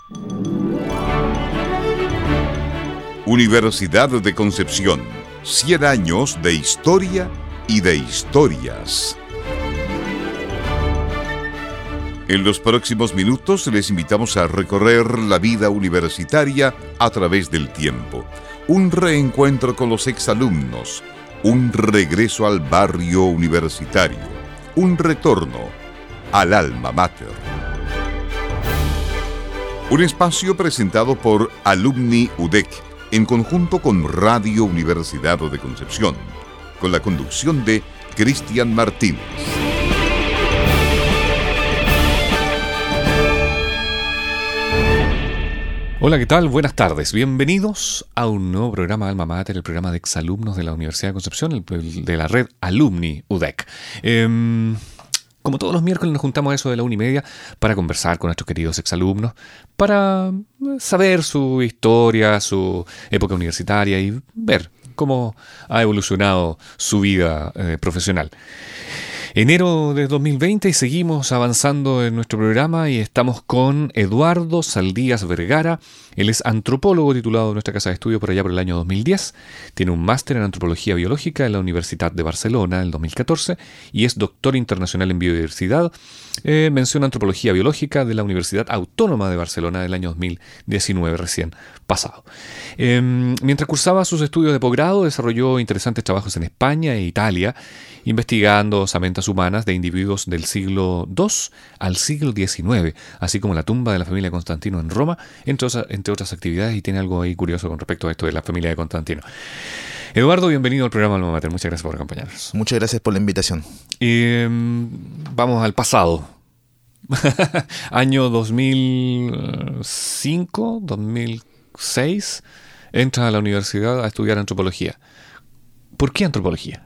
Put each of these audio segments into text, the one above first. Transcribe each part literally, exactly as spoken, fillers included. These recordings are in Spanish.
Universidad de Concepción, cien años de historia y de historias. En los próximos minutos les invitamos a recorrer la vida universitaria a través del tiempo. Un reencuentro con los exalumnos, un regreso al barrio universitario, un retorno al alma mater. Un espacio presentado por Alumni U D E C en conjunto con Radio Universidad de Concepción, con la conducción de Cristian Martínez. Hola, ¿qué tal? Buenas tardes. Bienvenidos a un nuevo programa Alma Mater, el programa de exalumnos de la Universidad de Concepción, el, el de la red Alumni U D E C. Eh, como todos los miércoles nos juntamos a eso de la una y media para conversar con nuestros queridos exalumnos, para saber su historia, su época universitaria y ver cómo ha evolucionado su vida eh, profesional. Enero de dos mil veinte y seguimos avanzando en nuestro programa y estamos con Eduardo Saldías Vergara. Él es antropólogo titulado en nuestra casa de estudio por allá por el año dos mil diez. Tiene un máster en antropología biológica en la Universidad de Barcelona en el dos mil catorce y es doctor internacional en biodiversidad. Eh, menciona antropología biológica de la Universidad Autónoma de Barcelona del año dos mil diecinueve recién pasado. Eh, mientras cursaba sus estudios de posgrado, desarrolló interesantes trabajos en España e Italia, investigando osamentas humanas de individuos del siglo dos al siglo diecinueve, así como la tumba de la familia de Constantino en Roma, entre, osa, entre otras actividades, y tiene algo ahí curioso con respecto a esto de la familia de Constantino. Eduardo, bienvenido al programa Alma Mater. Muchas gracias por acompañarnos. Muchas gracias por la invitación. Eh, vamos al pasado. Año dos mil cinco, dos mil seis, entras a la universidad a estudiar antropología. ¿Por qué antropología?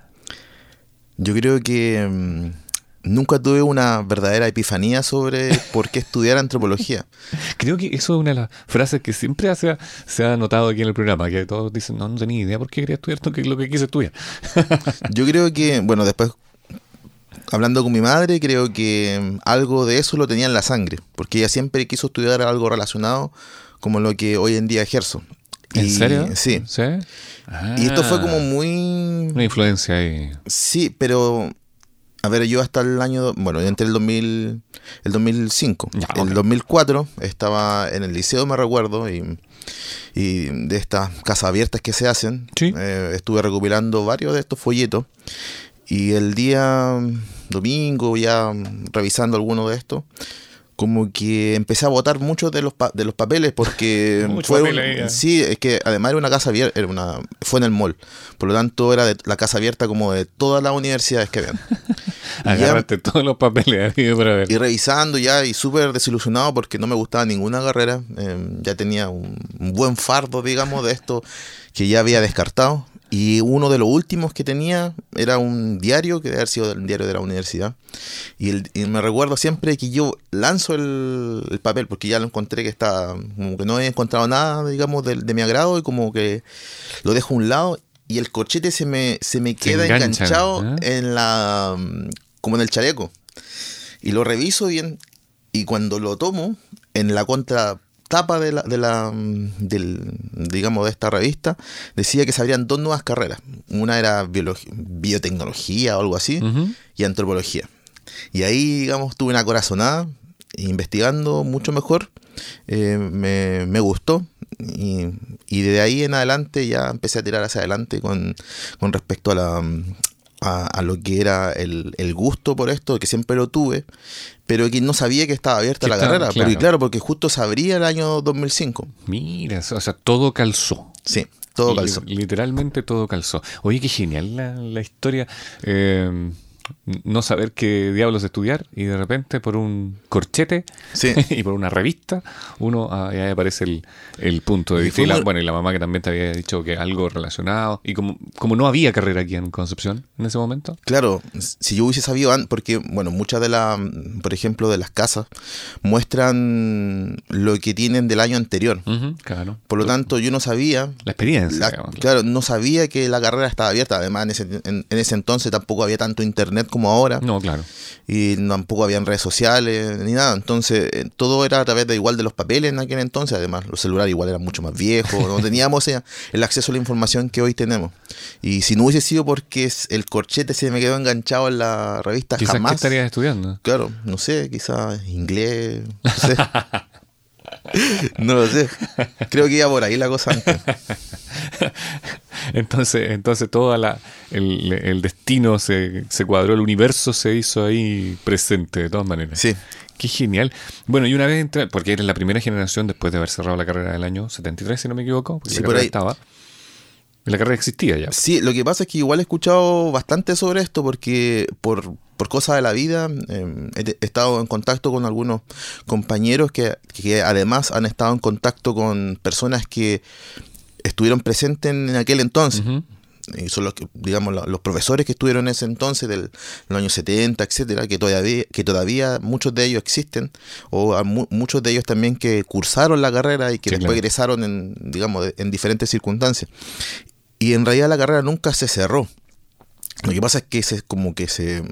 Yo creo que mmm, nunca tuve una verdadera epifanía sobre por qué estudiar antropología. Creo que eso es una de las frases que siempre se ha, se ha notado aquí en el programa, que todos dicen, no, no tenía idea por qué quería estudiar esto, que es lo que quise estudiar. Yo creo que, bueno, después, hablando con mi madre, creo que algo de eso lo tenía en la sangre, porque ella siempre quiso estudiar algo relacionado como lo que hoy en día ejerzo. ¿En y, serio? Sí. ¿Sí? Ah, y esto fue como muy... una influencia ahí. Sí, pero... A ver, yo hasta el año... Bueno, entre el dos mil, el dos mil cinco. Ya, el okay. dos mil cuatro estaba en el liceo, me recuerdo, y, y de estas casas abiertas que se hacen, ¿Sí? eh, estuve recopilando varios de estos folletos. Y el día domingo, ya revisando algunos de estos, como que empecé a botar muchos de los pa- de los papeles porque fue un, sí, es que además era una casa abierta, era una, fue en el mall, por lo tanto era de la casa abierta como de todas las universidades que habían. Agarraste ya, todos los papeles para ver. Y revisando ya y súper desilusionado porque no me gustaba ninguna carrera, eh, ya tenía un, un buen fardo, digamos, de esto que ya había descartado. Y uno de los últimos que tenía era un diario, que debe haber sido el diario de la universidad. Y, el, y me recuerdo siempre que yo lanzo el, el papel, porque ya lo encontré que está, como que no he encontrado nada, digamos, de, de mi agrado, y como que lo dejo a un lado, y el corchete se me, se me queda se enganchado, ¿eh? en la, como en el chaleco. Y lo reviso bien, y cuando lo tomo, en la contra tapa de la, de la del, digamos, de esta revista, decía que se abrían dos nuevas carreras. Una era biolog- biotecnología o algo así, uh-huh. y antropología. Y ahí, digamos, tuve una corazonada, investigando mucho mejor, eh, me, me gustó, y, y de ahí en adelante ya empecé a tirar hacia adelante con, con respecto a la... A, a lo que era el, el gusto por esto, que siempre lo tuve, pero que no sabía que estaba abierta la está, carrera. Claro. Porque, claro, porque justo se abría el año dos mil cinco. Mira, o sea, todo calzó. Sí, todo calzó. L- literalmente todo calzó. Oye, qué genial la, la historia. Eh, no saber qué diablos estudiar y de repente por un corchete sí. y por una revista uno ah, ahí aparece el, el punto de vista. Y la, bueno, y la mamá que también te había dicho que algo relacionado. Y como, como no había carrera aquí en Concepción en ese momento. Claro, si yo hubiese sabido antes, porque bueno, muchas de las, por ejemplo, de las casas muestran lo que tienen del año anterior. Uh-huh, claro. Por lo tanto, yo no sabía la experiencia. La, digamos. Claro, no sabía que la carrera estaba abierta. Además, en ese, en, en ese entonces tampoco había tanto internet internet como ahora. No, claro. Y tampoco habían redes sociales ni nada. Entonces, eh, todo era a través de igual de los papeles en aquel entonces. Además, los celulares igual eran mucho más viejos. No teníamos eh, el acceso a la información que hoy tenemos. Y si no hubiese sido porque el corchete se me quedó enganchado en la revista, quizás jamás. ¿Qué estarías estudiando? Claro, no sé, quizás inglés, no sé. No lo sé. Creo que iba por ahí la cosa antes. Entonces, entonces todo la, el, el destino se, se cuadró, el universo se hizo ahí presente de todas maneras. Sí. Qué genial. Bueno, y una vez entré, porque eres la primera generación después de haber cerrado la carrera del año setenta y tres, si no me equivoco, porque Sí, la por carrera ahí. estaba. La carrera existía ya. Sí, lo que pasa es que igual he escuchado bastante sobre esto porque por, por cosas de la vida eh, he, he estado en contacto con algunos compañeros que, que además han estado en contacto con personas que estuvieron presentes en aquel entonces. Uh-huh. Y son los, que, digamos, los profesores que estuvieron en ese entonces, del, del año setenta, etcétera, que todavía, que todavía muchos de ellos existen, o a mu- muchos de ellos también que cursaron la carrera y que Sí, después claro. egresaron en, digamos, de- en diferentes circunstancias. Y en realidad la carrera nunca se cerró. Lo que pasa es que se, como que se,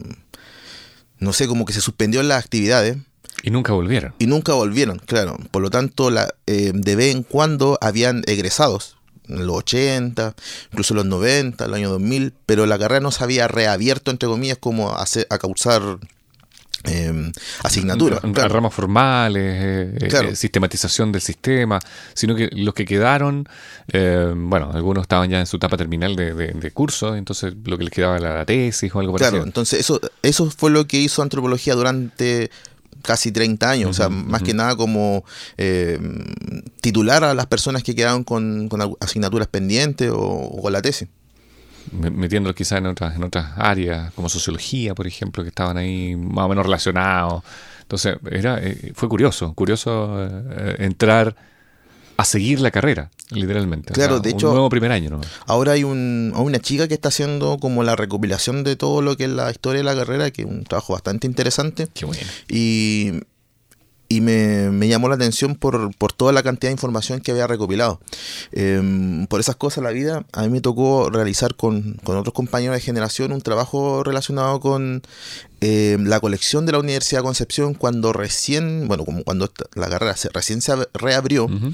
no sé, como que se suspendió las actividades Y nunca volvieron. y nunca volvieron, claro. Por lo tanto, la, eh, de vez en cuando habían egresados, en los ochenta, incluso en los noventa, el año dos mil, pero la carrera no se había reabierto, entre comillas, como a, hacer, a causar eh, asignaturas. R- Claro. Ramas formales, eh, Claro. eh, sistematización del sistema, sino que los que quedaron, eh, bueno, algunos estaban ya en su etapa terminal de, de, de curso, entonces lo que les quedaba era la tesis o algo Claro, parecido. entonces eso, eso fue lo que hizo antropología durante casi treinta años, Uh-huh, o sea, más uh-huh. que nada como eh, titular a las personas que quedaron con, con asignaturas pendientes o, o con la tesis. Me- Metiéndolos quizás en otras, en otras áreas, como sociología, por ejemplo, que estaban ahí más o menos relacionados. Entonces, era, eh, fue curioso, curioso eh, entrar a seguir la carrera, literalmente. Claro, O sea, de un hecho- nuevo primer año, ¿no? Ahora hay un, hay una chica que está haciendo como la recopilación de todo lo que es la historia de la carrera, que es un trabajo bastante interesante. Qué bueno. Y, y me, me llamó la atención por, por toda la cantidad de información que había recopilado. Eh, por esas cosas la vida, a mí me tocó realizar con, con otros compañeros de generación un trabajo relacionado con eh, la colección de la Universidad de Concepción cuando recién, bueno, como cuando esta- la carrera se, recién se ab- reabrió. Ujú.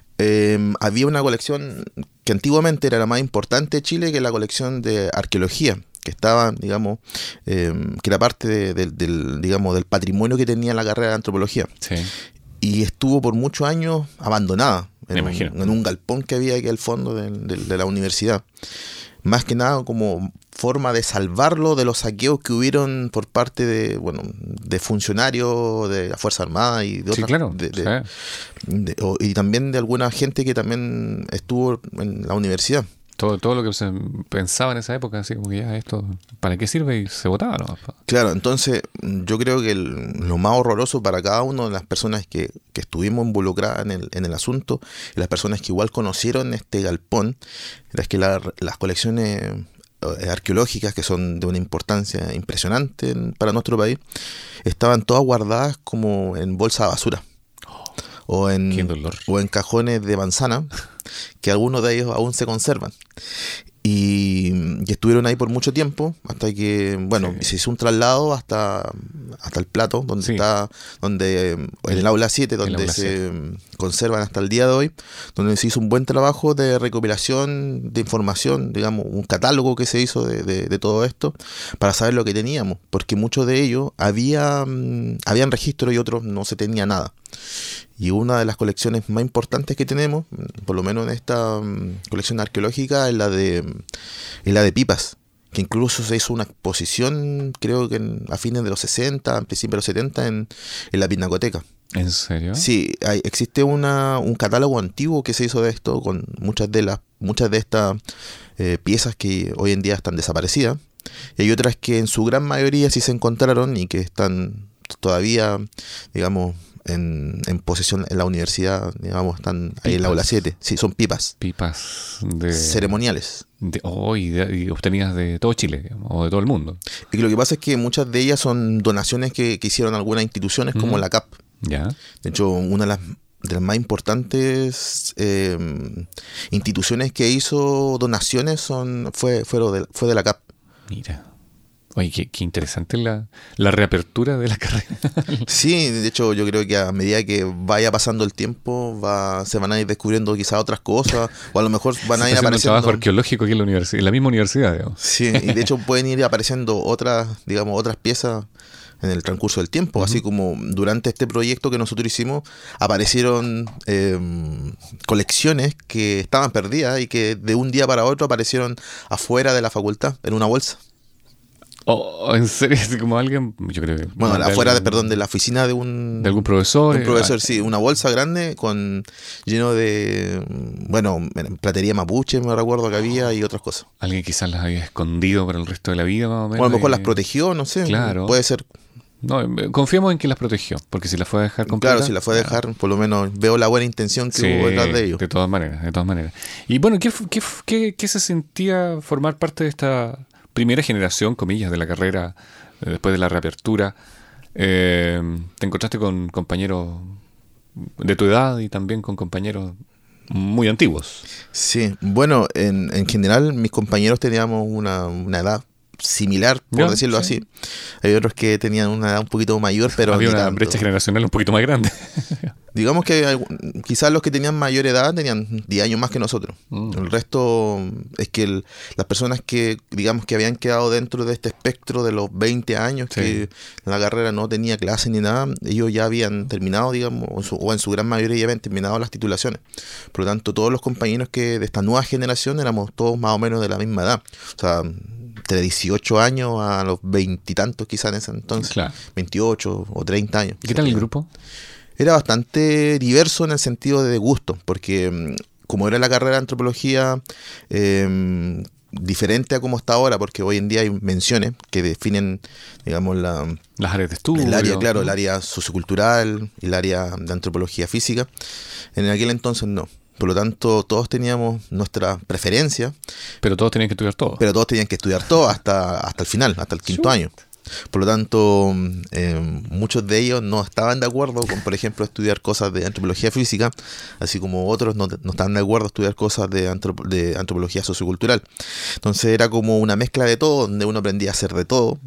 Eh, había una colección que antiguamente era la más importante de Chile, que es la colección de arqueología, que estaba, digamos, eh, que era parte de- de- del, digamos, del patrimonio que tenía la carrera de antropología. Sí. Y estuvo por muchos años abandonada Me en, un, imagino. en un galpón que había aquí al fondo del- del- de la universidad. Más que nada como forma de salvarlo de los saqueos que hubieron por parte de, bueno, de funcionarios de la Fuerza Armada y de Sí, otras, claro. de- de- sí. de- o- y también de alguna gente que también estuvo en la universidad. Todo, todo lo que se pensaba en esa época, así como que ya esto, ¿para qué sirve? Y se votaba, ¿no? Claro, entonces yo creo que el- lo más horroroso para cada una de las personas que, que estuvimos involucradas en el, en el asunto, y las personas que igual conocieron este galpón, es que la- las colecciones eh, arqueológicas, que son de una importancia impresionante en- para nuestro país, estaban todas guardadas como en bolsa de basura. O Qué en, dolor. o en cajones de manzana, que algunos de ellos aún se conservan. Y, y estuvieron ahí por mucho tiempo, hasta que, bueno, Sí. se hizo un traslado hasta, hasta el plato, donde Sí. está, donde en el aula siete, donde aula se conservan hasta el día de hoy, donde se hizo un buen trabajo de recopilación de información, digamos, un catálogo que se hizo de, de, de todo esto, para saber lo que teníamos, porque muchos de ellos había, mm, habían registro y otros no se tenía nada. Y una de las colecciones más importantes que tenemos, por lo menos en esta um, colección arqueológica, es la de es la de pipas, que incluso se hizo una exposición, creo que en, a fines de los sesenta, en principios de los setenta, en, en la Pinacoteca. ¿En serio? Sí, hay, existe una, un catálogo antiguo que se hizo de esto, con muchas de las muchas de estas eh, piezas que hoy en día están desaparecidas, y hay otras que en su gran mayoría sí se encontraron y que están todavía, digamos, en, en posesión en la universidad, digamos, están ahí en la aula siete. Sí, son pipas Pipas de... ceremoniales. de oh, y, de- y obtenidas de todo Chile, digamos, o de todo el mundo. Y lo que pasa es que muchas de ellas son donaciones que, que hicieron algunas instituciones como Ujú. la C A P. Ya. De hecho, una de las, de las más importantes eh, instituciones que hizo donaciones son fue, fue, de, fue de la C A P. Mira. Oye, qué, qué interesante la, la reapertura de la carrera. Sí, de hecho yo creo que a medida que vaya pasando el tiempo va, se van a ir descubriendo quizás otras cosas, o a lo mejor van a ir Se está haciendo un apareciendo... trabajo arqueológico aquí en la universidad, en la misma universidad, digamos. Sí, y de hecho pueden ir apareciendo otras, digamos, otras piezas en el transcurso del tiempo, uh-huh. Así como durante este proyecto que nosotros hicimos aparecieron eh, colecciones que estaban perdidas y que de un día para otro aparecieron afuera de la facultad, en una bolsa. Oh, ¿en serio? Así como alguien, yo creo que... Bueno, de afuera, de, alguien, perdón, de la oficina de un... De algún profesor. Un profesor, eh, sí, una bolsa grande con lleno de, bueno, platería mapuche, me recuerdo que había, y otras cosas. Alguien quizás las había escondido para el resto de la vida, más o menos. O a lo mejor y... las protegió, no sé, claro. Puede ser. No, confiemos en que las protegió, porque si las fue a dejar completa... Claro, si las fue a dejar, por lo menos veo la buena intención que sí, hubo detrás de ellos. De todas maneras, de todas maneras. Y bueno, ¿qué, qué, qué, qué se sentía formar parte de esta primera generación, comillas, de la carrera eh, después de la reapertura? Eh, ¿Te encontraste con compañeros de tu edad y también con compañeros muy antiguos? Sí, bueno, en, en general mis compañeros teníamos una, una edad similar, por ¿Ya? decirlo Sí. así. Hay otros que tenían una edad un poquito mayor, pero había ni una tanto. brecha generacional un poquito más grande. Digamos que hay, quizás los que tenían mayor edad tenían diez años más que nosotros. Mm. El resto es que el, las personas que, digamos, que habían quedado dentro de este espectro de los veinte años, sí. que la carrera no tenía clase ni nada, ellos ya habían terminado, digamos, o, su, o en su gran mayoría ya habían terminado las titulaciones. Por lo tanto, todos los compañeros que de esta nueva generación éramos todos más o menos de la misma edad. O sea, de dieciocho años a los veintitantos quizás en ese entonces, claro. veintiocho o treinta años. ¿Qué tal el grupo? Era bastante diverso en el sentido de gusto, porque como era la carrera de antropología eh, diferente a como está ahora, porque hoy en día hay menciones que definen, digamos, la, las áreas de estudio. El área, claro, el área sociocultural y el área de antropología física. En aquel entonces no. Por lo tanto, todos teníamos nuestra preferencia. Pero todos tenían que estudiar todo. Pero todos tenían que estudiar todo hasta, hasta el final, hasta el quinto Shoot. año. Por lo tanto, eh, muchos de ellos no estaban de acuerdo con, por ejemplo, estudiar cosas de antropología física, así como otros no, no estaban de acuerdo en estudiar cosas de, antrop de antropología sociocultural. Entonces era como una mezcla de todo, donde uno aprendía a hacer de todo.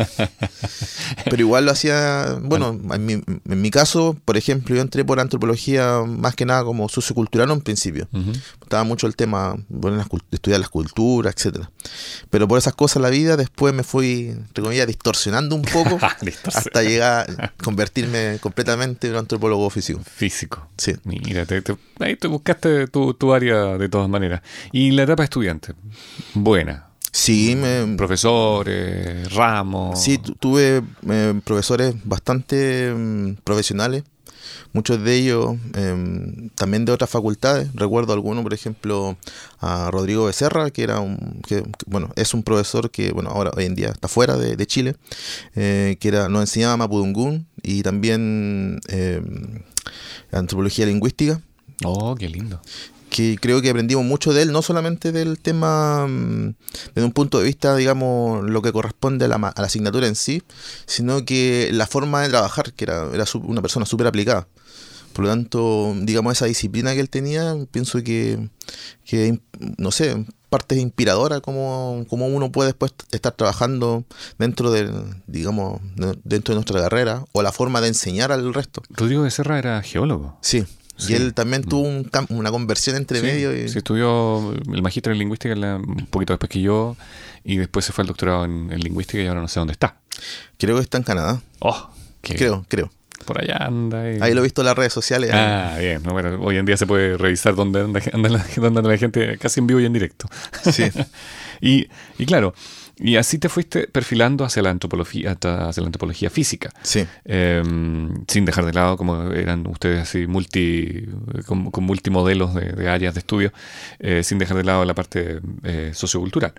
Pero igual lo hacía, bueno, en mi, en mi caso, por ejemplo, yo entré por antropología más que nada como sociocultural en principio. Uh-huh. Estaba mucho el tema, bueno, las, estudiar las culturas, etcétera. Pero por esas cosas la vida, después me fui, entre comillas, distorsionando un poco hasta llegar a convertirme completamente en un antropólogo físico. Físico. Sí. Mira, te, te, ahí te buscaste tu, tu área de todas maneras. ¿Y la etapa de estudiante? Buena. Sí, me, profesores, ramos. Sí, tuve eh, profesores bastante um, profesionales. Muchos de ellos eh, también de otras facultades. Recuerdo alguno, por ejemplo, a Rodrigo Becerra, que era un, que, bueno, es un profesor que, bueno, ahora hoy en día está fuera de, de Chile, eh, que era, nos enseñaba Mapudungún y también eh, antropología lingüística. Oh, qué lindo. Que creo que aprendimos mucho de él, no solamente del tema mmm, desde un punto de vista, digamos, lo que corresponde a la, a la asignatura en sí, sino que la forma de trabajar, que era, era una persona súper aplicada. Por lo tanto, digamos, esa disciplina que él tenía, pienso que, que no sé, parte inspiradora como, como uno puede después estar trabajando dentro de, digamos, dentro de nuestra carrera, o la forma de enseñar al resto. Rodrigo Becerra era geólogo. Sí. Sí. Y él también tuvo un, una conversión entre sí, medio. Y... Sí, estudió el magíster en lingüística la, un poquito después que yo, y después se fue al doctorado en, en lingüística y ahora no sé dónde está. Creo que está en Canadá. Oh, qué creo, creo. Por allá anda. Y... Ahí lo he visto en las redes sociales. Ah, ahí. bien. No, bueno, hoy en día se puede revisar dónde anda, anda, la, dónde anda la gente casi en vivo y en directo. Sí. y, y claro... Y así te fuiste perfilando hacia la antropología, hacia la antropología física. Sí. Eh, sin dejar de lado, como eran ustedes así, multi, con, con multimodelos de, de áreas de estudio, eh, sin dejar de lado la parte eh, sociocultural.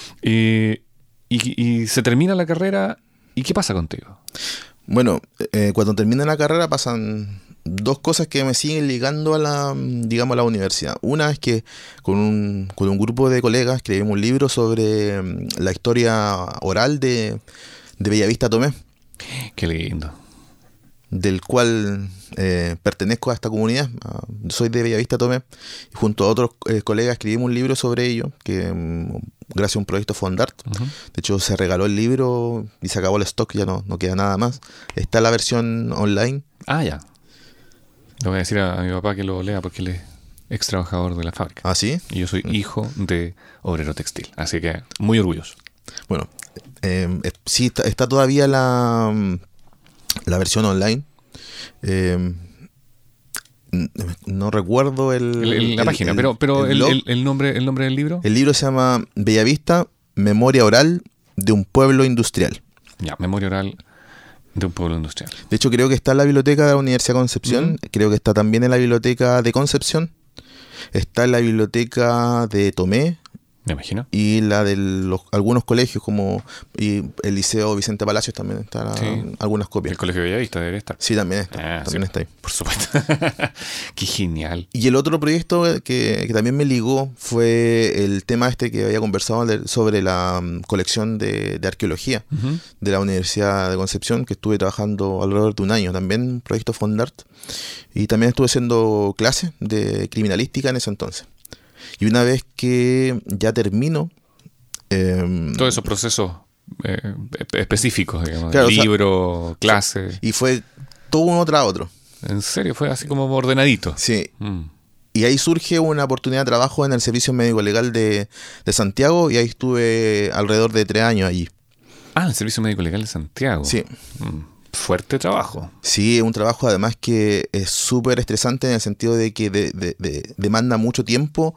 Y, y, y se termina la carrera, ¿y qué pasa contigo? Bueno, eh, cuando termina la carrera pasan dos cosas que me siguen ligando a la, digamos, a la universidad. Una es que con un, con un grupo de colegas escribimos un libro sobre la historia oral de, de Bellavista Tomé. Qué lindo. del cual eh, pertenezco a esta comunidad. Uh, soy de Bellavista, Tomé, y junto a otros eh, colegas escribimos un libro sobre ello, que um, gracias a un proyecto Fondart, uh-huh. de hecho se regaló el libro y se acabó el stock, ya no, no queda nada más. Está la versión online. Ah, ya. Le voy a decir a, a mi papá que lo lea porque él es ex trabajador de la fábrica. ¿Ah, sí? Y yo soy hijo de obrero textil, así que muy orgulloso. Bueno, eh, sí, está, está todavía la... la versión online. Eh, no recuerdo el, el, el la el, página, el, pero, pero el, el, el, nombre, el nombre del libro. El libro se llama Bellavista, Memoria Oral de un Pueblo Industrial. Ya, Memoria Oral de un Pueblo Industrial. De hecho, creo que está en la biblioteca de la Universidad de Concepción. Uh-huh. Creo que está también en la biblioteca de Concepción. Está en la biblioteca de Tomé. Me imagino. Y la de los, algunos colegios, como y el Liceo Vicente Palacios, también están sí. algunas copias. El Colegio Bellavista debería estar. Sí, también está. Ah, también sí, está ahí. Por supuesto. Qué genial. Y el otro proyecto que, que también me ligó fue el tema este que había conversado de, sobre la um, colección de, de arqueología uh-huh. de la Universidad de Concepción, que estuve trabajando alrededor de un año. También un proyecto Fondart. Y también estuve haciendo clases de criminalística en ese entonces. Y una vez que ya termino... Eh, Todos esos procesos eh, específicos, digamos, claro, libro, o sea, clase... Y fue todo uno tras otro. ¿En serio? Fue así como ordenadito. Sí. Mm. Y ahí surge una oportunidad de trabajo en el Servicio Médico Legal de, de Santiago, y ahí estuve alrededor de tres años allí. Ah, el Servicio Médico Legal de Santiago. Sí. Mm. Fuerte trabajo. Sí, un trabajo además que es súper estresante en el sentido de que de, de, de, demanda mucho tiempo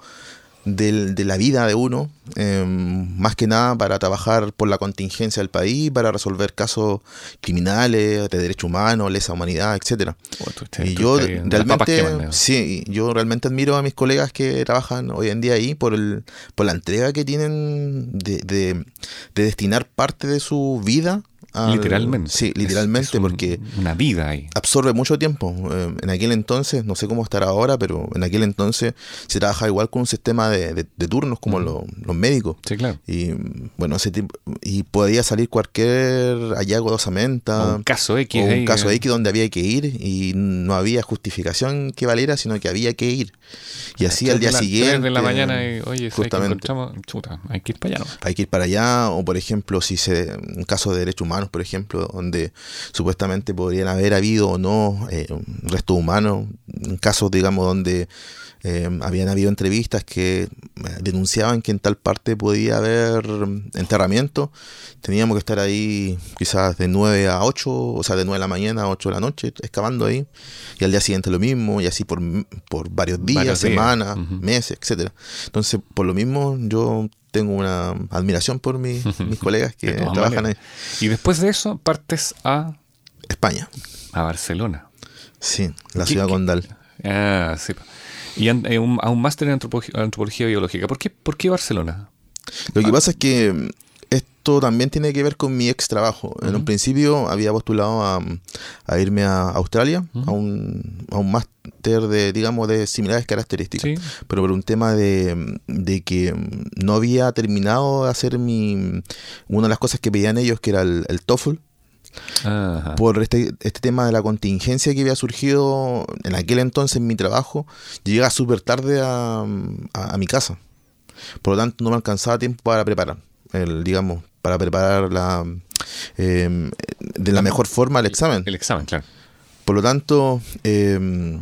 de, de la vida de uno, eh, más que nada para trabajar por la contingencia del país, para resolver casos criminales, de derechos humanos, lesa humanidad, etcétera. Oh, tú, tú, y yo realmente, sí, yo realmente admiro a mis colegas que trabajan hoy en día ahí por el, por la entrega que tienen de, de, de destinar parte de su vida. Al, literalmente. Sí, literalmente, es, es un, porque una vida ahí. Absorbe mucho tiempo. Eh, en aquel entonces, no sé cómo estará ahora, pero en aquel entonces se trabaja igual con un sistema de, de, de turnos como mm. lo, los médicos. Sí, claro. Y bueno, ese tipo, y podía salir cualquier hallazgo de osamenta. O un caso X. O un ahí, caso eh. X donde había que ir y no había justificación que valiera, sino que había que ir. Y así al día la, siguiente. de la mañana y, oye, justamente, que chuta, hay que ir para allá, ¿no? Hay que ir para allá, o por ejemplo, si se un caso de derechos humanos, por ejemplo, donde supuestamente podrían haber habido o no eh, restos humanos, casos, digamos, donde eh, habían habido entrevistas que denunciaban que en tal parte podía haber enterramiento. Teníamos que estar ahí quizás de nueve a ocho, o sea, de nueve de la mañana a ocho de la noche, excavando ahí, y al día siguiente lo mismo, y así por, por varios días, varios semanas, días. Uh-huh. meses, etcétera. Entonces, por lo mismo, yo tengo una admiración por mi, mis colegas que trabajan ahí. Y después de eso, partes a... España. A Barcelona. Sí, la ciudad condal. Ah, sí. Y a, a un, a un máster en antropología, antropología biológica. ¿Por qué, ¿Por qué Barcelona? Lo que ah. pasa es que esto también tiene que ver con mi ex trabajo. Uh-huh. En un principio había postulado a, a irme a Australia, uh-huh. a un, a un máster de, digamos, de similares características. Sí. Pero por un tema de, de que no había terminado de hacer mi una de las cosas que pedían ellos, que era el, el TOEFL. Ajá. Por este, este tema de la contingencia que había surgido en aquel entonces en mi trabajo, llegaba súper tarde a, a, a mi casa. Por lo tanto, no me alcanzaba tiempo para preparar, el, digamos, para preparar la, eh, de la mejor forma el examen. El examen, claro. Por lo tanto, eh,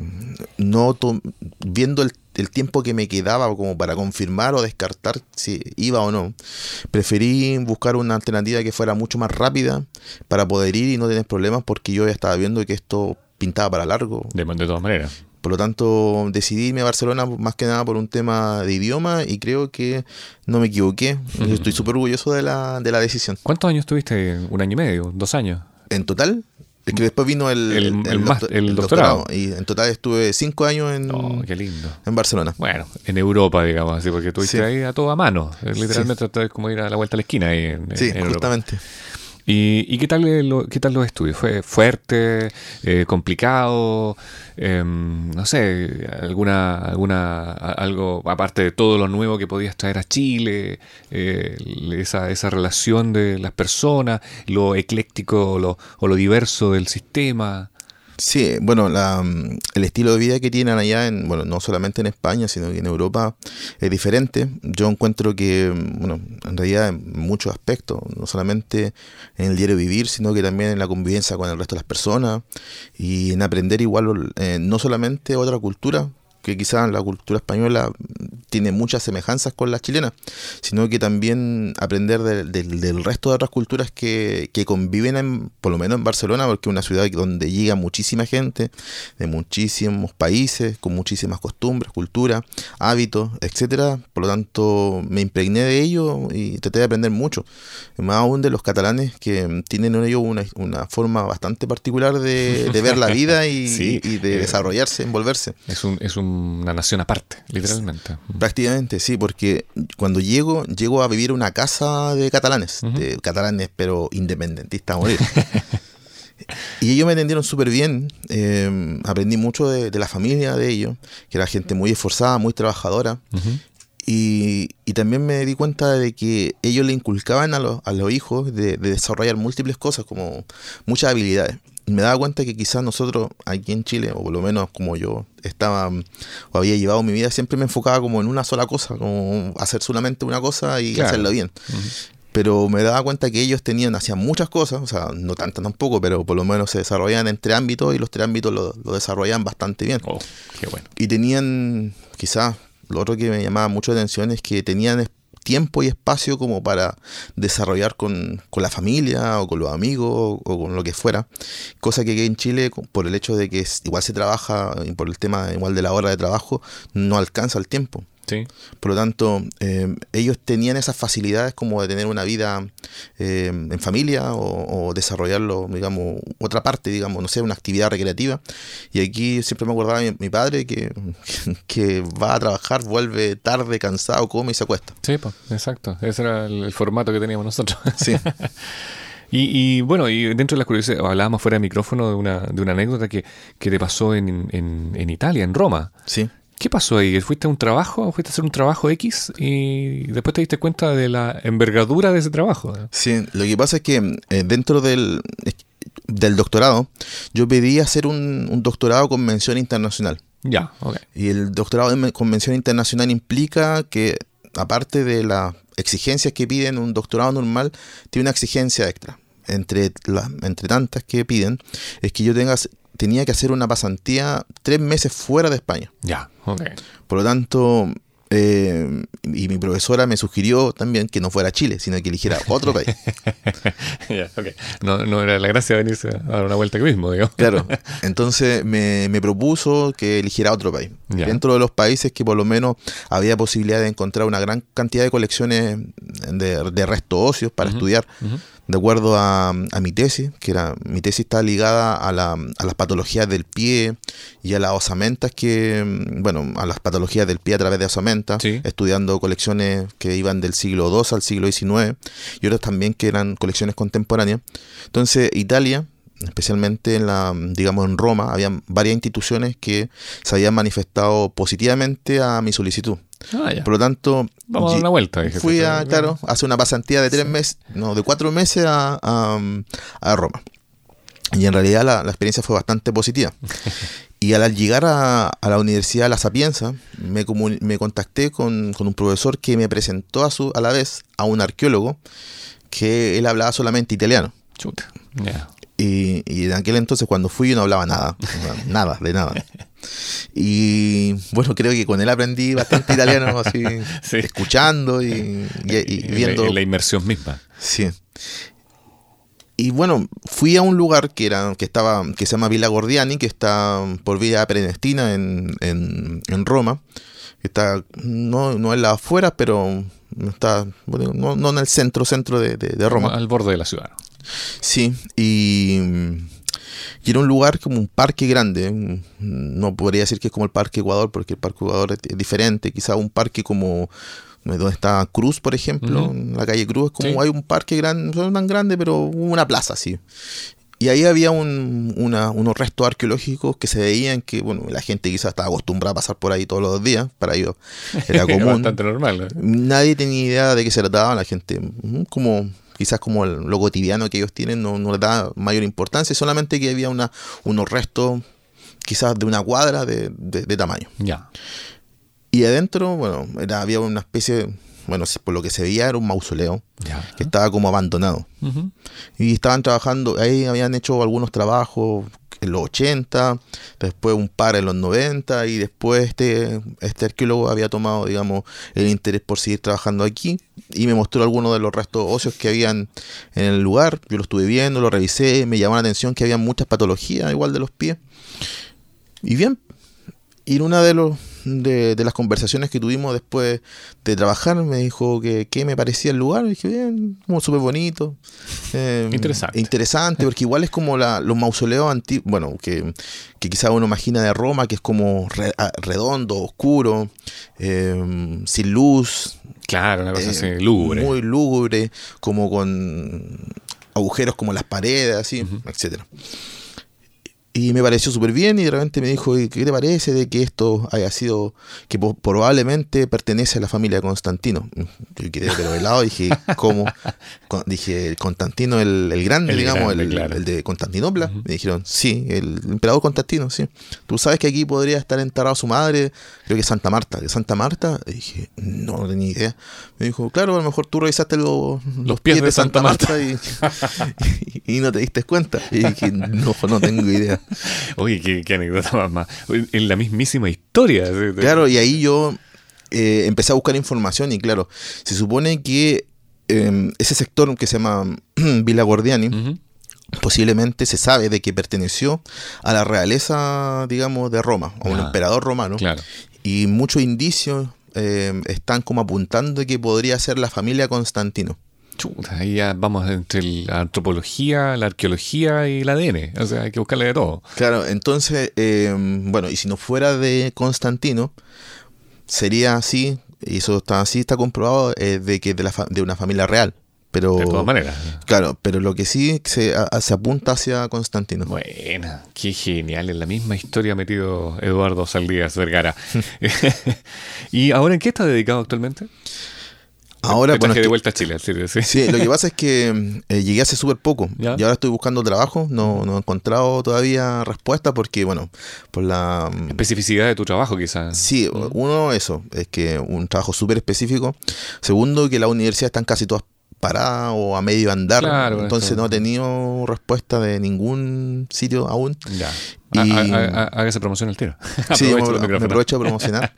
no to- viendo el, el tiempo que me quedaba como para confirmar o descartar si iba o no, preferí buscar una alternativa que fuera mucho más rápida para poder ir y no tener problemas, porque yo ya estaba viendo que esto pintaba para largo. De, de todas maneras. Por lo tanto, decidí irme a Barcelona más que nada por un tema de idioma, y creo que no me equivoqué. Uh-huh. Estoy súper orgulloso de la, de la decisión. ¿Cuántos años tuviste? ¿Un año y medio? ¿Dos años? En total... Es que después vino el, el, el, el, doctor, el doctorado. doctorado. Y en total estuve cinco años en, oh, qué lindo. en Barcelona. Bueno, en Europa, digamos así, porque tú estuviste sí. ahí a toda mano. Literalmente sí. Es como ir a la vuelta a la esquina ahí en, sí, en justamente. Europa. ¿Y, y qué tal lo, qué tal los estudios? ¿Fue fuerte, eh, complicado? Eh, no sé, alguna, alguna, algo aparte de todo lo nuevo que podías traer a Chile, eh, esa, esa relación de las personas, lo ecléctico lo, o lo diverso del sistema. Sí, bueno, la, el estilo de vida que tienen allá, en, bueno, no solamente en España, sino que en Europa es diferente. Yo encuentro que, bueno, en realidad en muchos aspectos, no solamente en el diario vivir, sino que también en la convivencia con el resto de las personas y en aprender igual, eh, no solamente otra cultura, que quizás la cultura española tiene muchas semejanzas con la chilena, sino que también aprender de, de, del resto de otras culturas que, que conviven, en, por lo menos en Barcelona, porque es una ciudad donde llega muchísima gente de muchísimos países, con muchísimas costumbres, culturas, hábitos, etcétera. Por lo tanto, me impregné de ello y traté de aprender mucho, más aún de los catalanes, que tienen en ello una, una forma bastante particular de, de ver la vida y, sí, y de eh, desarrollarse, envolverse. Es un, es un una nación aparte, literalmente. Prácticamente, sí, porque cuando llego, llego a vivir en una casa de catalanes, uh-huh. de catalanes, pero independentistas a morir. Y ellos me atendieron súper bien, eh, aprendí mucho de, de la familia de ellos, que era gente muy esforzada, muy trabajadora, uh-huh. y, y también me di cuenta de que ellos le inculcaban a los, a los hijos de, de desarrollar múltiples cosas, como muchas habilidades. Y me daba cuenta que quizás nosotros aquí en Chile, o por lo menos como yo estaba o había llevado mi vida, siempre me enfocaba como en una sola cosa, como hacer solamente una cosa y claro. hacerla bien. Uh-huh. Pero me daba cuenta que ellos tenían, hacían muchas cosas, o sea, no tantas tampoco, pero por lo menos se desarrollaban en tres ámbitos y los tres ámbitos lo, lo desarrollaban bastante bien. Oh, qué bueno. Y tenían, quizás, lo otro que me llamaba mucho la atención es que tenían tiempo y espacio como para desarrollar con, con la familia o con los amigos o con lo que fuera, cosa que aquí en Chile, por el hecho de que igual se trabaja y por el tema igual de la hora de trabajo, no alcanza el tiempo. Sí. Por lo tanto, eh, ellos tenían esas facilidades como de tener una vida eh, en familia o, o desarrollarlo, digamos, otra parte, digamos, no sé, una actividad recreativa. Y aquí siempre me acordaba de mi, mi padre que, que va a trabajar, vuelve tarde, cansado, come y se acuesta. Sí, pues, exacto. Ese era el, el formato que teníamos nosotros. Sí. Y, y bueno, y dentro de las curiosidades, hablábamos fuera de micrófono de una, de una anécdota que, que te pasó en, en, en Italia, en Roma. Sí. ¿Qué pasó ahí? ¿Fuiste a un trabajo? ¿Fuiste a hacer un trabajo X? Y después te diste cuenta de la envergadura de ese trabajo. Sí, lo que pasa es que eh, dentro del, del doctorado, yo pedí hacer un, un doctorado con mención internacional. Ya, ok. Y el doctorado con mención internacional implica que, aparte de las exigencias que piden un doctorado normal, tiene una exigencia extra. Entre, la, entre tantas que piden, es que yo tenga... tenía que hacer una pasantía tres meses fuera de España. Ya, ok. Por lo tanto, eh, y mi profesora me sugirió también que no fuera a Chile, sino que eligiera otro país. Ya, ok. No, no era la gracia venirse a dar una vuelta aquí mismo, digamos. Claro. Entonces me, me propuso que eligiera otro país. Ya. Dentro de los países que por lo menos había posibilidad de encontrar una gran cantidad de colecciones de, de restos óseos para uh-huh, estudiar. Uh-huh. De acuerdo a, a mi tesis, que era mi tesis está ligada a, la, a las patologías del pie y a las osamentas que, bueno, a las patologías del pie a través de osamentas, sí. Estudiando colecciones que iban del siglo dos al siglo diecinueve y otras también que eran colecciones contemporáneas. Entonces, Italia, especialmente en la, digamos en Roma, había varias instituciones que se habían manifestado positivamente a mi solicitud. Ah, ya. Por lo tanto, vamos a dar una vuelta. Dije, fui a, claro, a hacer una pasantía de tres sí. meses, no, de cuatro meses a, a, a Roma. Y en realidad la, la experiencia fue bastante positiva. Y al llegar a, a la Universidad de La Sapienza, me, comun- me contacté con, con un profesor que me presentó a, su, a la vez a un arqueólogo que él hablaba solamente italiano. Chuta. Yeah. Y, y en aquel entonces cuando fui yo no hablaba nada, nada, de nada. Y bueno, creo que con él aprendí bastante italiano, así, sí. escuchando y, y, y viendo. En la inmersión misma. Sí. Y bueno, fui a un lugar que era que estaba que se llama Villa Gordiani, que está por Vía Prenestina en, en, en Roma. Está no, no en las afueras, pero está bueno, no, no en el centro, centro de, de, de Roma. Al borde de la ciudad. Sí, y, y era un lugar como un parque grande. No podría decir que es como el Parque Ecuador, porque el Parque Ecuador es diferente. Quizá un parque como donde está Cruz, por ejemplo, uh-huh. en la calle Cruz, es como sí. Hay un parque grande, no tan grande, pero una plaza, sí. Y ahí había un, una, unos restos arqueológicos que se veían que, bueno, la gente quizás estaba acostumbrada a pasar por ahí todos los días, para ellos era común. Bastante normal, ¿eh? Nadie tenía idea de qué se trataba, la gente como quizás como el, lo cotidiano que ellos tienen no, no les da mayor importancia, solamente que había una, unos restos quizás de una cuadra de, de, de tamaño. Ya. Y adentro, bueno, era, había una especie, bueno, por lo que se veía era un mausoleo Ya. que estaba como abandonado. Uh-huh. Y estaban trabajando, ahí habían hecho algunos trabajos en los ochenta, después un par en los noventa, y después este, este arqueólogo había tomado, digamos, el interés por seguir trabajando aquí, y me mostró algunos de los restos óseos que habían en el lugar. Yo lo estuve viendo, lo revisé, me llamó la atención que había muchas patologías igual de los pies. Y bien, y en una de los de, de las conversaciones que tuvimos después de trabajar, me dijo que qué me parecía el lugar. Y dije, bien, como súper bonito. Eh, interesante. Interesante, porque igual es como la, los mausoleos antiguos, bueno, que, que quizás uno imagina de Roma, que es como re, redondo, oscuro, eh, sin luz. Claro, una cosa eh, así, lúgubre. Muy lúgubre, como con agujeros como las paredes, así, uh-huh. etcétera. Y me pareció súper bien, y de repente me dijo, ¿qué te parece de que esto haya sido, que po- probablemente pertenece a la familia de Constantino? Yo quedé pero helado, dije, ¿cómo? Con, dije, Constantino el, el grande, el digamos, grande, el, claro. el de Constantinopla. Uh-huh. Me dijeron, sí, el emperador Constantino, sí. Tú sabes que aquí podría estar enterrado su madre, creo que Santa Marta. ¿De Santa Marta? Y dije, no, no tenía idea. Me dijo, claro, a lo mejor tú revisaste lo, los, los pies, pies de, de Santa, Santa Marta, Marta y, y, y no te diste cuenta. Y dije, no, no tengo idea. Oye, qué, qué anécdota más, más. En la mismísima historia. Claro, y ahí yo eh, empecé a buscar información, y claro, se supone que eh, ese sector que se llama Villa Gordiani, uh-huh. posiblemente se sabe de que perteneció a la realeza, digamos, de Roma, a un ah, emperador romano, claro. Y muchos indicios eh, están como apuntando de que podría ser la familia Constantino. Chuta, ahí ya vamos entre la antropología, la arqueología y el A D N. O sea, hay que buscarle de todo. Claro, entonces, eh, bueno, y si no fuera de Constantino, sería así, y eso está así, está comprobado, eh, de que de, la fa- de una familia real. Pero, de todas maneras. Claro, pero lo que sí se, a, se apunta hacia Constantino. Bueno, qué genial. En la misma historia ha metido Eduardo Saldías Vergara. ¿Y ahora en qué está dedicado actualmente? Ahora, bueno, es de que, vuelta a Chile, sí, sí. Sí, lo que pasa es que eh, llegué hace súper poco. ¿Ya? Y ahora estoy buscando trabajo. No, no he encontrado todavía respuesta porque, bueno, por la especificidad de tu trabajo, quizás. Sí, ¿Mm? Uno, eso, es que un trabajo súper específico. Segundo, que las universidades están casi todas paradas o a medio andar. Claro, entonces no he tenido respuesta de ningún sitio aún. Ya. Y... Hágase promoción al tiro. Sí, me, me aprovecho de promocionar.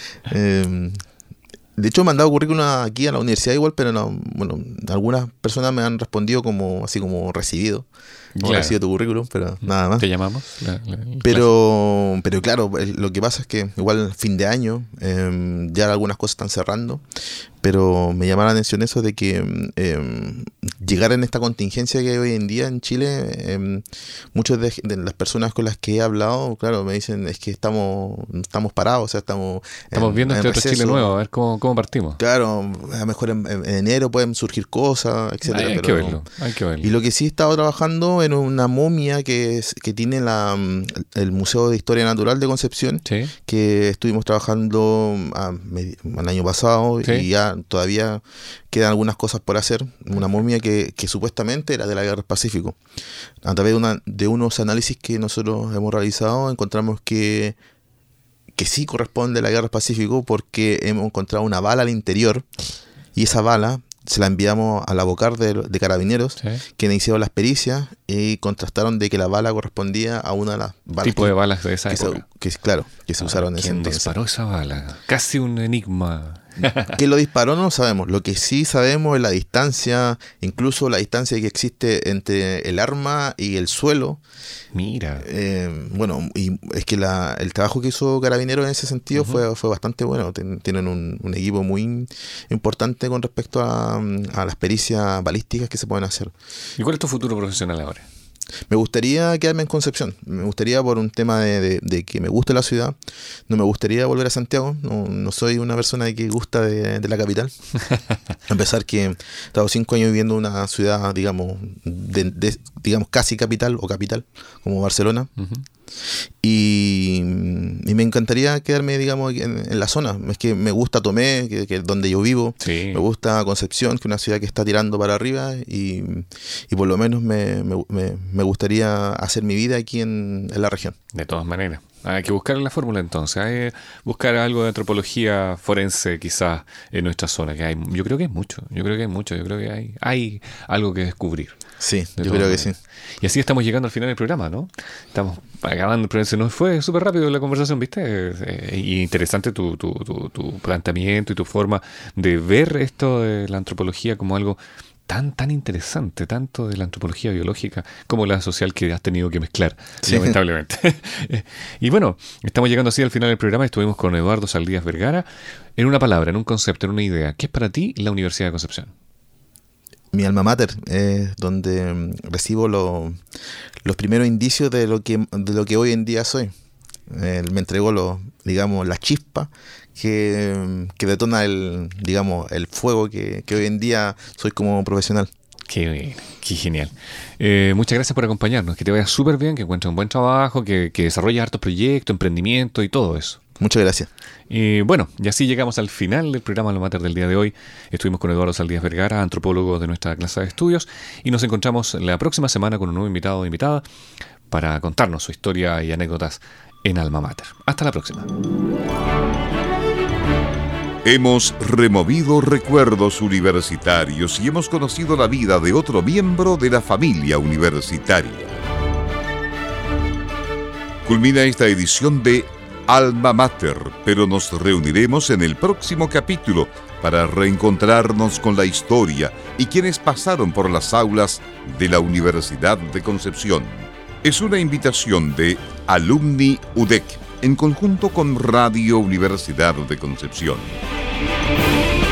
eh, De hecho, he mandado currículum aquí a la universidad igual, pero no, bueno, algunas personas me han respondido como así como recibido. Como claro. recibido tu currículum, pero nada más. Te llamamos. La, la, pero, pero claro, lo que pasa es que igual fin de año eh, ya algunas cosas están cerrando, pero me llama la atención eso de que eh, llegar en esta contingencia que hay hoy en día en Chile, eh, muchas de, de las personas con las que he hablado, claro, me dicen es que estamos estamos parados, o sea, estamos estamos en, viendo este otro Chile nuevo, a ver cómo, cómo partimos. Claro, a lo mejor en, en enero pueden surgir cosas, etcétera. Hay, hay pero, que verlo, hay que verlo. Y lo que sí he estado trabajando en una momia que es, que tiene la el Museo de Historia Natural de Concepción, ¿sí? Que estuvimos trabajando a, el año pasado, ¿sí? Y ya todavía quedan algunas cosas por hacer. Una momia que, que supuestamente era de la Guerra del Pacífico. A través de, una, de unos análisis que nosotros hemos realizado, encontramos que que sí corresponde a la Guerra del Pacífico porque hemos encontrado una bala al interior, y esa bala se la enviamos a la Bocar de, de Carabineros, ¿sí? Que hicieron las pericias y contrastaron de que la bala correspondía a una de las balas. Tipo que, de balas de esa que época. Se, que, claro, que se ah, usaron en ese entonces. ¿Quién disparó esa bala? Casi un enigma. ¿Quién lo disparó? No lo sabemos. Lo que sí sabemos es la distancia, incluso la distancia que existe entre el arma y el suelo. Mira. Eh, bueno, y es que la, el trabajo que hizo Carabineros en ese sentido uh-huh. fue, fue bastante bueno. Tienen un, un equipo muy importante con respecto a, a las pericias balísticas que se pueden hacer. ¿Y cuál es tu futuro profesional ahora? Me gustaría quedarme en Concepción. Me gustaría por un tema de, de, de que me gusta la ciudad. No me gustaría volver a Santiago. No, no soy una persona que gusta de, de la capital. A pesar que he estado cinco años viviendo en una ciudad, digamos, de, de, digamos casi capital o capital, como Barcelona. Uh-huh. Y, y me encantaría quedarme, digamos, en, en la zona. Es que me gusta Tomé, que, que es donde yo vivo. Sí. Me gusta Concepción, que es una ciudad que está tirando para arriba. Y, y por lo menos me, me, me gustaría hacer mi vida aquí en, en la región. De todas maneras. Hay que buscar la fórmula entonces, hay que buscar algo de antropología forense quizás en nuestra zona, que hay, yo creo que hay mucho, yo creo que hay mucho, yo creo que hay, hay algo que descubrir. Sí, yo creo que sí. Y así estamos llegando al final del programa, ¿no? Estamos acabando, pero se nos fue súper rápido la conversación, ¿viste? Eh, y interesante tu, tu, tu, tu planteamiento y tu forma de ver esto de la antropología como algo tan tan interesante, tanto de la antropología biológica como la social que has tenido que mezclar, sí. lamentablemente. Y bueno, estamos llegando así al final del programa. Estuvimos con Eduardo Saldías Vergara. En una palabra, en un concepto, en una idea, ¿qué es para ti la Universidad de Concepción? Mi alma mater, es donde recibo lo, los primeros indicios de lo que de lo que hoy en día soy. Eh, me entregó lo, digamos, la chispa que, que detona el, digamos, el fuego que, que hoy en día soy como profesional. Qué bien, qué genial. Eh, muchas gracias por acompañarnos. Que te vaya súper bien, que encuentres un buen trabajo, que, que desarrolles hartos proyectos, emprendimiento y todo eso. Muchas gracias. Y bueno, y así llegamos al final del programa Alma Mater del día de hoy. Estuvimos con Eduardo Saldías Vergara, antropólogo de nuestra clase de estudios, y nos encontramos la próxima semana con un nuevo invitado o invitada para contarnos su historia y anécdotas en Alma Mater. Hasta la próxima. Hemos removido recuerdos universitarios y hemos conocido la vida de otro miembro de la familia universitaria. Culmina esta edición de Alma Mater, pero nos reuniremos en el próximo capítulo para reencontrarnos con la historia y quienes pasaron por las aulas de la Universidad de Concepción. Es una invitación de Alumni U D E C en conjunto con Radio Universidad de Concepción.